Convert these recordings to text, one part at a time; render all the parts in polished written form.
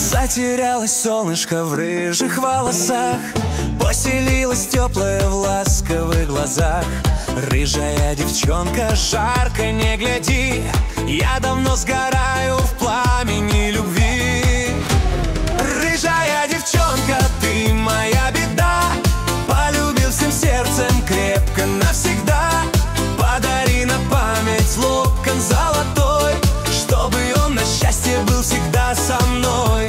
Затерялось солнышко в рыжих волосах, поселилось теплое в ласковых глазах. Рыжая девчонка, жарко не гляди, я давно сгораю в пламени любви. Рыжая девчонка, ты моя беда, полюбил всем сердцем крепко навсегда. Подари на память локон золотой, чтобы он на счастье был всегда со мной.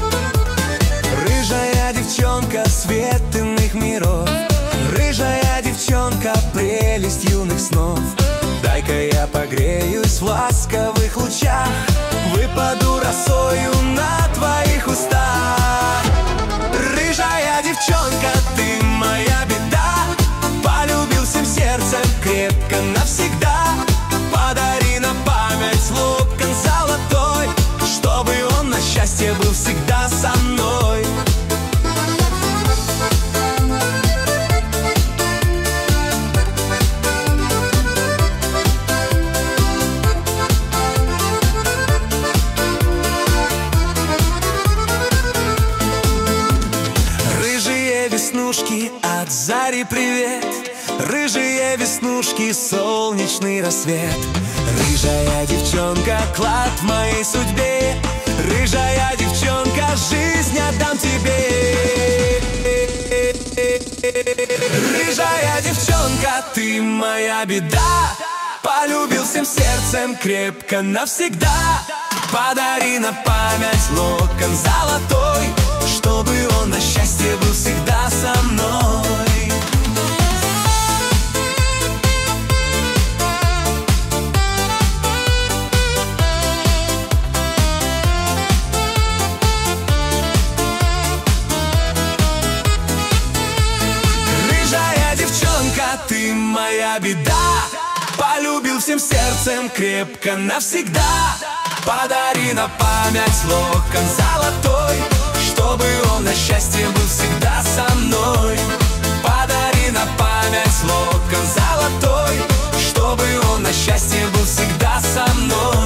Рыжая девчонка, свет иных миров, рыжая девчонка, прелесть юных снов. Дай-ка я погреюсь в ласковых лучах, выпаду росою на твоих устах. Рыжая девчонка, ты моя беда, полюбил всем сердцем крепко навсегда. Подари на память локон золотой, чтобы он на счастье был всегда со мной. Рыжие веснушки, от зари привет, рыжие веснушки, солнечный рассвет. Рыжая девчонка, клад в моей судьбе, рыжая девчонка, жизнь отдам тебе. Рыжая девчонка, ты моя беда, полюбил всем сердцем крепко навсегда. Подари на память локон золотой, чтобы он на счастье был всегда со мной. Ты моя беда, полюбил всем сердцем крепко навсегда. Подари на память локон золотой, чтобы он на счастье был всегда со мной. Подари на память локон золотой, чтобы он на счастье был всегда со мной.